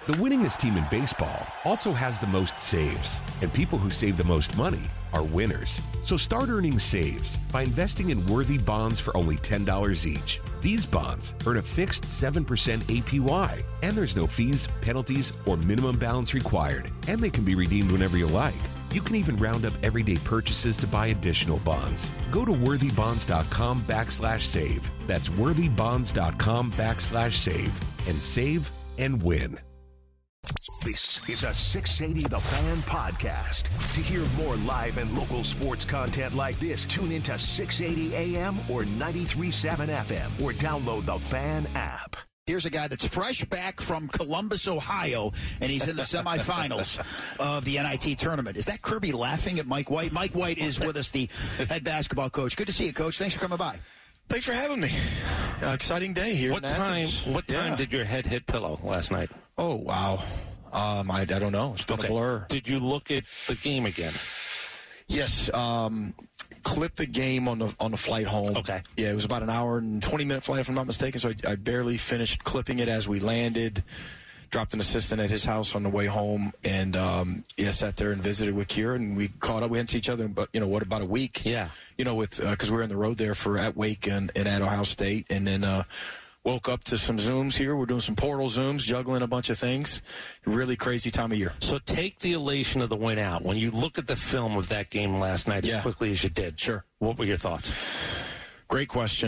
The winningest team in baseball also has the most saves, and people who save the most money are winners. So start earning saves by investing in worthy bonds for only $10 each. These bonds earn a fixed 7% APY, and there's no fees, penalties, or minimum balance required, and they can be redeemed whenever you like. You can even round up everyday purchases to buy additional bonds. Go to worthybonds.com/save. That's worthybonds.com/save and save and win. This is a 680 The Fan podcast. To hear more live and local sports content like this, tune into 680 AM or 93.7 FM or download the Fan app. Here's a guy that's fresh back from Columbus, Ohio, and he's in the semifinals of the NIT tournament. Is that Kirby laughing at Mike White? Mike White is with us, the head basketball coach. Good to see you, Coach. Thanks for coming by. Thanks for having me. Exciting day here. What time did your head hit pillow last night? Oh, wow. I don't know. It's been a blur. Did you look at the game again? Yes. Clipped the game on the flight home. Okay. Yeah, it was about an hour and 20-minute flight, if I'm not mistaken, so I barely finished clipping it as we landed. Dropped an assistant at his house on the way home, and sat there and visited with Kira, and we caught up. We hadn't seen each other, but about a week? Yeah. Because we were on the road there at Wake and at Ohio State, and then woke up to some Zooms here. We're doing some portal Zooms, juggling a bunch of things. Really crazy time of year. So take the elation of the win out. When you look at the film of that game last night as quickly as you did, sure. What were your thoughts? Great question.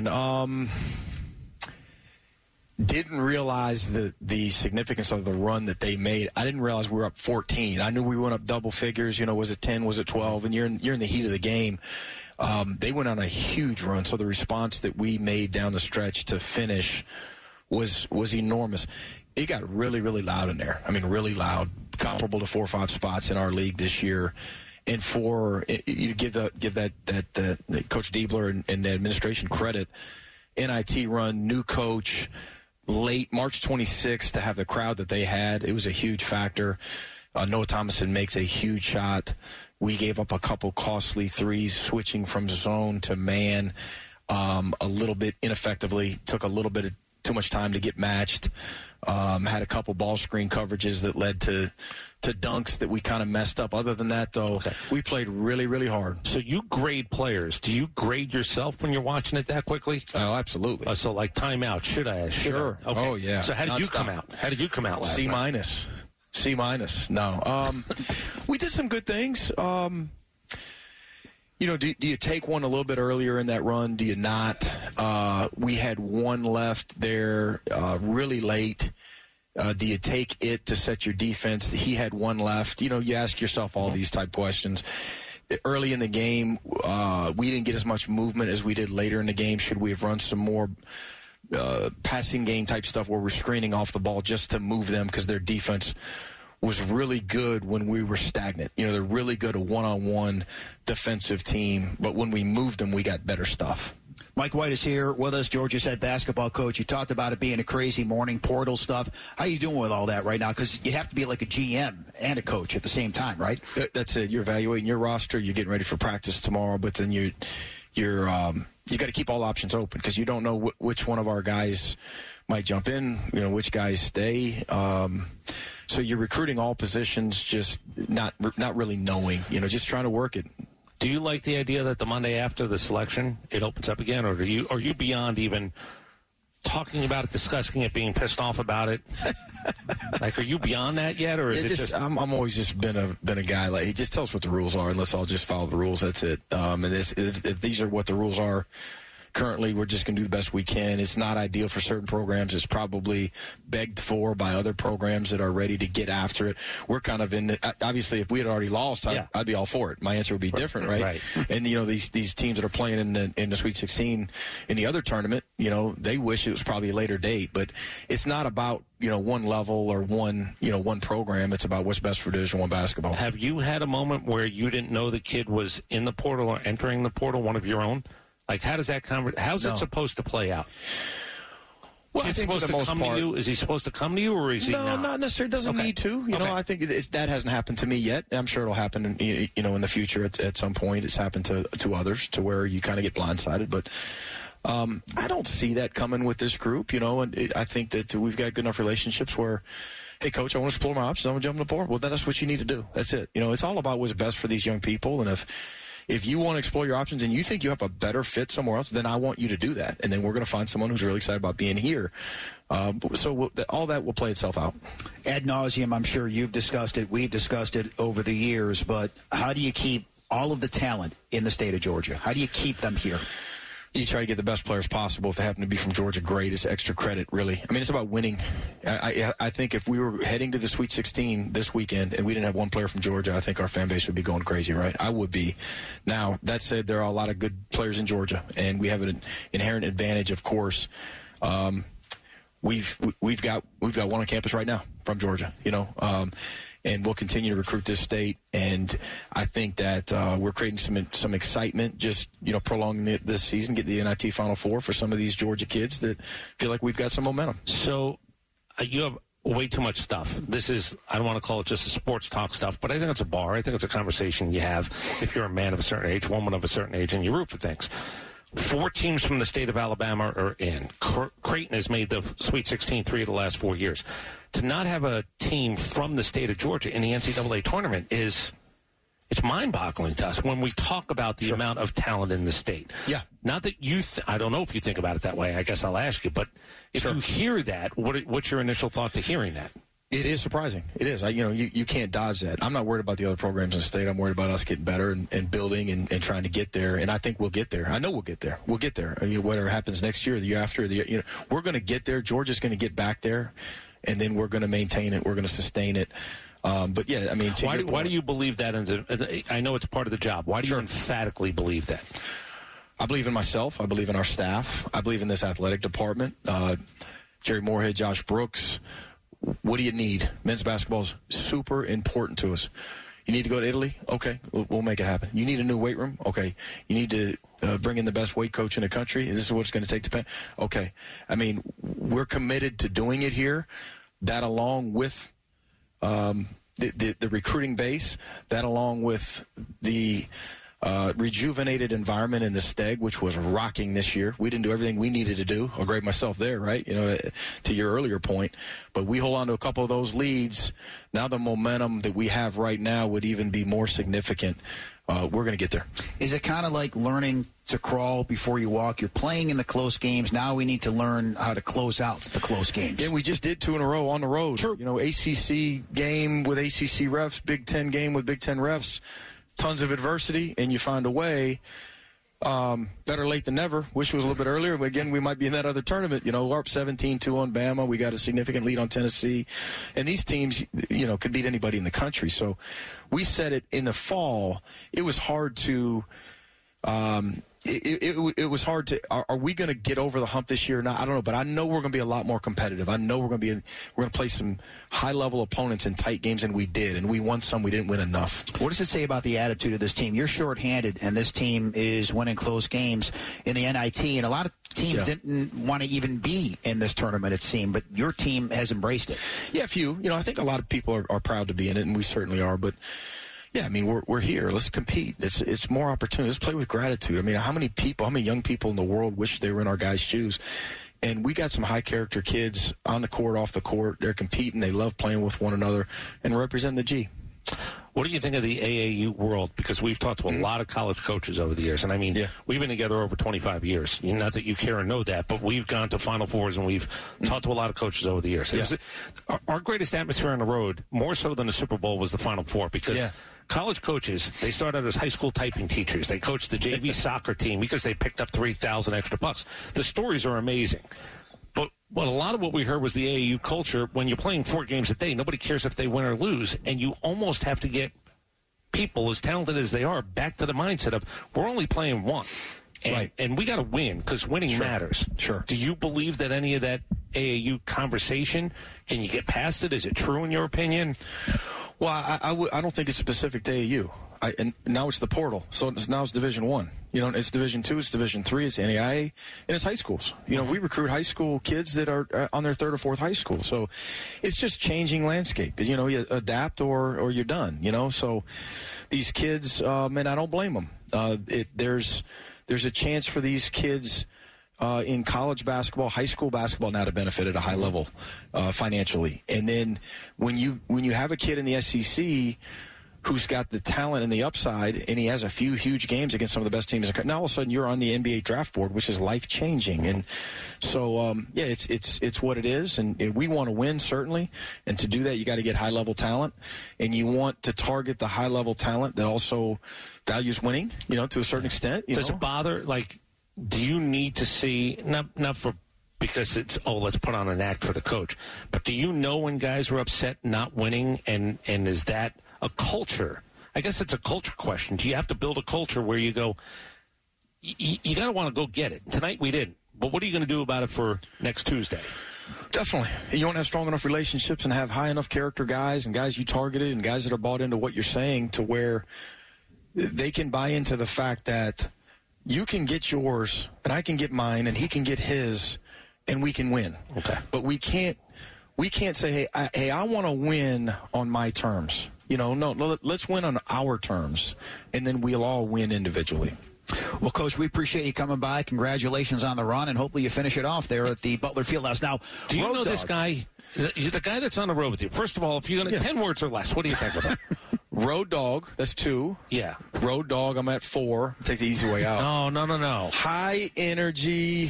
Didn't realize the significance of the run that they made. I didn't realize we were up 14. I knew we went up double figures. Was it 10? Was it 12? And you're in the heat of the game. They went on a huge run, so the response that we made down the stretch to finish was enormous. It got really, really loud in there. I mean, really loud, comparable to 4 or 5 spots in our league this year. And you give that Coach Diebler and the administration credit. NIT run, new coach, late March 26th to have the crowd that they had. It was a huge factor. Noah Thomason makes a huge shot. We gave up a couple costly threes, switching from zone to man a little bit ineffectively. Took a little bit of too much time to get matched. Had a couple ball screen coverages that led to dunks that we kind of messed up. Other than that, though, we played really, really hard. So you grade players. Do you grade yourself when you're watching it that quickly? Oh, absolutely. So like timeout. Should I? Sure. Okay. Oh, yeah. So how did you come out? How did you come out last night? C-. No. We did some good things. Do you take one a little bit earlier in that run? Do you not? We had one left there really late. Do you take it to set your defense? He had one left. You ask yourself all these type questions. Early in the game, we didn't get as much movement as we did later in the game. Should we have run some more passing game type stuff where we're screening off the ball just to move them because their defense was really good when we were stagnant. They're really good, a one-on-one defensive team, but when we moved them, we got better stuff. Mike White is here with us, Georgia's head basketball coach. You talked about it being a crazy morning, portal stuff. How are you doing with all that right now? Because you have to be like a GM and a coach at the same time, right? That's it. You're evaluating your roster. You're getting ready for practice tomorrow, but then you got to keep all options open because you don't know which one of our guys might jump in, which guys stay. So you're recruiting all positions, just not really knowing, just trying to work it. Do you like the idea that the Monday after the selection, it opens up again, or are you beyond even talking about it, discussing it, being pissed off about it? Like, are you beyond that yet, or is it just? I'm always just been a guy like, he just tells us what the rules are, and let's all just follow the rules. That's it. And if these are what the rules are. Currently, we're just going to do the best we can. It's not ideal for certain programs. It's probably begged for by other programs that are ready to get after it. We're kind of obviously, if we had already lost, I'd be all for it. My answer would be different, right? And, these teams that are playing in the Sweet 16 in the other tournament, they wish it was probably a later date. But it's not about, one level or one program. It's about what's best for Division I basketball. Have you had a moment where you didn't know the kid was in the portal or entering the portal, one of your own? Like, how does that how's it supposed to play out? Well, I think for the most part, is he supposed to come to you, or is he not? Not necessarily. Doesn't need to. I think that hasn't happened to me yet. I'm sure it'll happen, in the future at some point. It's happened to others, to where you kind of get blindsided. But I don't see that coming with this group, and I think that we've got good enough relationships where, hey, Coach, I want to explore my options. I want to jump on the board. Well, that's what you need to do. That's it. It's all about what's best for these young people. And if you want to explore your options and you think you have a better fit somewhere else, then I want you to do that. And then we're going to find someone who's really excited about being here. So all that will play itself out. Ad nauseum, I'm sure you've discussed it. We've discussed it over the years. But how do you keep all of the talent in the state of Georgia? How do you keep them here? You try to get the best players possible. If they happen to be from Georgia, great. It's extra credit, really. I mean, it's about winning. I think if we were heading to the Sweet 16 this weekend and we didn't have one player from Georgia, I think our fan base would be going crazy, right? I would be. Now, that said, there are a lot of good players in Georgia, and we have an inherent advantage, of course. We've got one on campus right now from Georgia, and we'll continue to recruit this state. And I think that we're creating some excitement, just prolonging this season, get the NIT Final Four for some of these Georgia kids that feel like we've got some momentum. So you have way too much stuff. This is, I don't want to call it just a sports talk stuff, but I think it's a bar. I think it's a conversation you have if you're a man of a certain age, woman of a certain age, and you root for things. 4 teams from the state of Alabama are in. Creighton has made the Sweet 16 3 of the last 4 years. To not have a team from the state of Georgia in the NCAA tournament it's mind-boggling to us when we talk about the amount of talent in the state. Yeah. Not that I don't know if you think about it that way. I guess I'll ask you. But if you hear that, what's your initial thought to hearing that? It is surprising. It is. You can't dodge that. I'm not worried about the other programs in the state. I'm worried about us getting better and building and trying to get there. And I think we'll get there. I know we'll get there. We'll get there. Whether it happens next year or the year after, we're going to get there. Georgia's going to get back there, and then we're going to maintain it. We're going to sustain it. But yeah, I mean, why do you believe that? I know it's part of the job. Why do you emphatically believe that? I believe in myself. I believe in our staff. I believe in this athletic department. Jerry Moorhead, Josh Brooks. What do you need? Men's basketball is super important to us. You need to go to Italy? Okay, we'll make it happen. You need a new weight room? Okay. You need to bring in the best weight coach in the country? Is this what it's going to take to pay? Okay. I mean, we're committed to doing it here. That along with the recruiting base, that along with the rejuvenated environment in the Steg, which was rocking this year. We didn't do everything we needed to do. I'll grade myself there, right? To your earlier point. But we hold on to a couple of those leads. Now the momentum that we have right now would even be more significant. We're going to get there. Is it kind of like learning to crawl before you walk? You're playing in the close games. Now we need to learn how to close out the close games. Yeah, we just did 2 in a row on the road. Sure. ACC game with ACC refs, Big Ten game with Big Ten refs. Tons of adversity, and you find a way. Better late than never. Wish it was a little bit earlier, but again, we might be in that other tournament. We're up 17-2 on Bama. We got a significant lead on Tennessee. And these teams, could beat anybody in the country. So we said it in the fall. It was hard to it was hard to. Are we going to get over the hump this year or not? I don't know, but I know we're going to be a lot more competitive. I know we're going to play some high-level opponents in tight games, and we did, and we won some. We didn't win enough. What does it say about the attitude of this team? You're shorthanded, and this team is winning close games in the NIT, and a lot of teams didn't want to even be in this tournament, it seemed, but your team has embraced it. Yeah, a few. I think a lot of people are proud to be in it, and we certainly are, but. Yeah, I mean, we're here. Let's compete. It's more opportunity. Let's play with gratitude. I mean, how many young people in the world wish they were in our guys' shoes? And we got some high-character kids on the court, off the court. They're competing. They love playing with one another and representing the G. What do you think of the AAU world? Because we've talked to a lot of college coaches over the years. And, I mean, we've been together over 25 years. Not that you care or know that, but we've gone to Final Fours and we've talked to a lot of coaches over the years. Yeah. Our greatest atmosphere on the road, more so than the Super Bowl, was the Final Four because college coaches, they start out as high school typing teachers. They coach the JV soccer team because they picked up $3,000 extra bucks. The stories are amazing. But a lot of what we heard was the AAU culture. When you're playing 4 games a day, nobody cares if they win or lose, and you almost have to get people, as talented as they are, back to the mindset of we're only playing one. And we got to win because winning matters. Sure. Do you believe that any of that AAU conversation, can you get past it? Is it true in your opinion? Well, I don't think it's specific to AAU. And now it's the portal. So now it's Division I. It's Division II, it's Division III, it's NAIA, and it's high schools. We recruit high school kids that are on their 3rd or 4th high school. So it's just changing landscape. You adapt or you're done. So these kids, and I don't blame them. There's a chance for these kids in college basketball, high school basketball now to benefit at a high level financially. And then when you have a kid in the SEC who's got the talent and the upside, and he has a few huge games against some of the best teams. Now all of a sudden you're on the NBA draft board, which is life changing. And so it's what it is, and we want to win certainly. And to do that, you got to get high level talent, and you want to target the high level talent that also values winning, to a certain extent. Does it bother? Like, do you need to see not for because it's let's put on an act for the coach, but do you know when guys are upset not winning, and is that a culture? I guess it's a culture question. Do you have to build a culture where you go, you got to want to go get it? Tonight we didn't. But what are you going to do about it for next Tuesday? Definitely. You want to have strong enough relationships and have high enough character guys and guys you targeted and guys that are bought into what you're saying to where they can buy into the fact that you can get yours and I can get mine and he can get his and we can win. Okay. But we can't say, hey, I want to win on my terms. No, let's win on our terms, and then we'll all win individually. Well, Coach, we appreciate you coming by. Congratulations on the run, and hopefully you finish it off there at the Butler Fieldhouse. Now, do you know this guy, the guy that's on the road with you? First of all, if you're going to 10 words or less, what do you think about? Road dog, that's 2. Yeah. Road dog, I'm at 4. Take the easy way out. No. High energy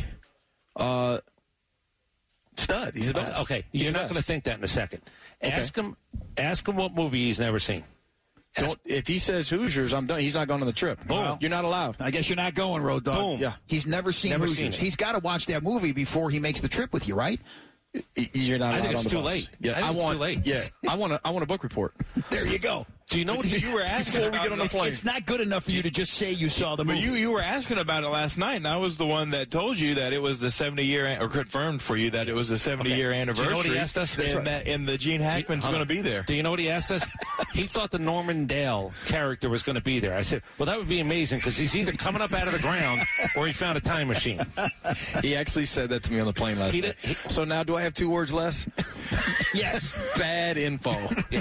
stud. He's the best. Okay, you're not going to think that in a second. Okay. Ask him what movie he's never seen. If he says Hoosiers, I'm done. He's not going on the trip. Boom. Well, you're not allowed. I guess you're not going, Road Dog. Boom. Yeah. He's never seen Hoosiers. He's got to watch that movie before he makes the trip with you, right? You're not allowed. I think it's on the too bus. late. Yeah, I think it's too late. Yeah, I want a book report. There you go. Do you know what you were asking before we get on the plane? It's not good enough for you to just say you saw the movie. But you were asking about it last night, and I was the one that told you that it was the 70-year, or confirmed for you that it was the 70-year anniversary. Do you know what he asked us? And the Gene Hackman's going to be there. Do you know what he asked us? He thought the Norman Dale character was going to be there. I said, well, that would be amazing because he's either coming up out of the ground or he found a time machine. He actually said that to me on the plane last night. So now do I have 2 words less? Yes. Bad info.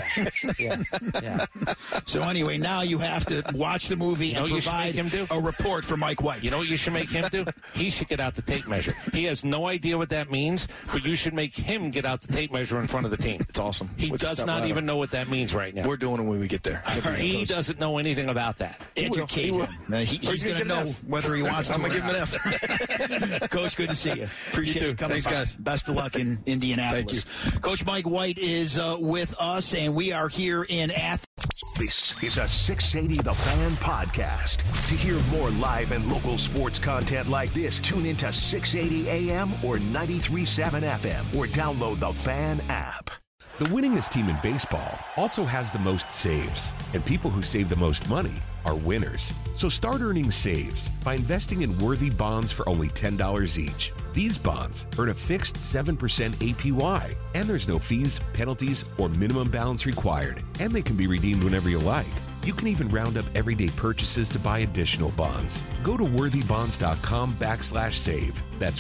Yeah. So anyway, now you have to watch the movie and provide a report for Mike White. You know what you should make him do? He should get out the tape measure. He has no idea what that means, but you should make him get out the tape measure in front of the team. It's awesome. He does not even know what that means right now. We're doing it when we get there. He doesn't know anything about that. Educate him. He's going to know whether he wants to. I'm going to give him an F. Coach, good to see you. Appreciate you coming by. Guys. Best of luck in Indianapolis. Thank you. Coach Mike White is with us, and we are here in Athens. This is a 680 The Fan podcast. To hear more live and local sports content like this, tune into 680 AM or 93.7 FM or download the Fan app. The winningest team in baseball also has the most saves, and people who save the most money are winners. So start earning saves by investing in worthy bonds for only $10 each. These bonds earn a fixed 7% APY, and there's no fees, penalties, or minimum balance required, and they can be redeemed whenever you like. You can even round up everyday purchases to buy additional bonds. Go to worthybonds.com/save. That's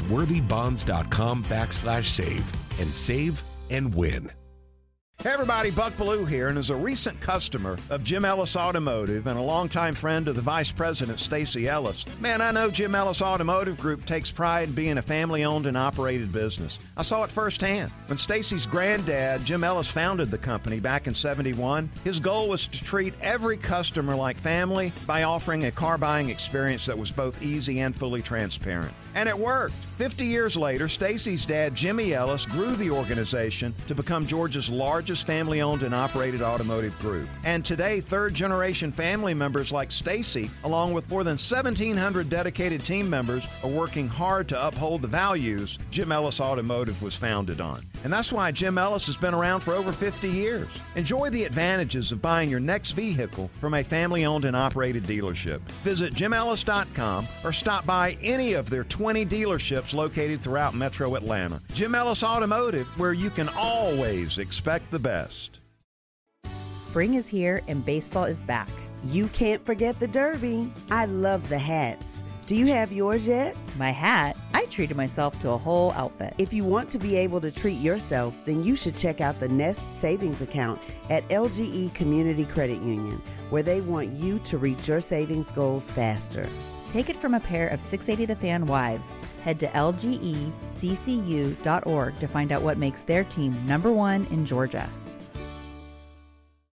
worthybonds.com/save and save and win. Hey everybody, Buck Bellew here, and as a recent customer of Jim Ellis Automotive and a longtime friend of the Vice President, Stacy Ellis, man, I know Jim Ellis Automotive Group takes pride in being a family-owned and operated business. I saw it firsthand. When Stacy's granddad, Jim Ellis, founded the company back in '71, his goal was to treat every customer like family by offering a car buying experience that was both easy and fully transparent. And it worked. 50 years later, Stacy's dad, Jimmy Ellis, grew the organization to become Georgia's largest family-owned and operated automotive group. And today, third-generation family members like Stacy, along with more than 1,700 dedicated team members, are working hard to uphold the values Jim Ellis Automotive was founded on. And that's why Jim Ellis has been around for over 50 years. Enjoy the advantages of buying your next vehicle from a family-owned and operated dealership. Visit JimEllis.com or stop by any of their 20 dealerships located throughout Metro Atlanta. Jim Ellis Automotive, where you can always expect the best. Spring is here and baseball is back. You can't forget the Derby. I love the hats. Do you have yours yet? My hat? I treated myself to a whole outfit. If you want to be able to treat yourself, then you should check out the Nest Savings Account at LGE Community Credit Union, where they want you to reach your savings goals faster. Take it from a pair of 680 The Fan wives. Head to lgeccu.org to find out what makes their team #1 in Georgia.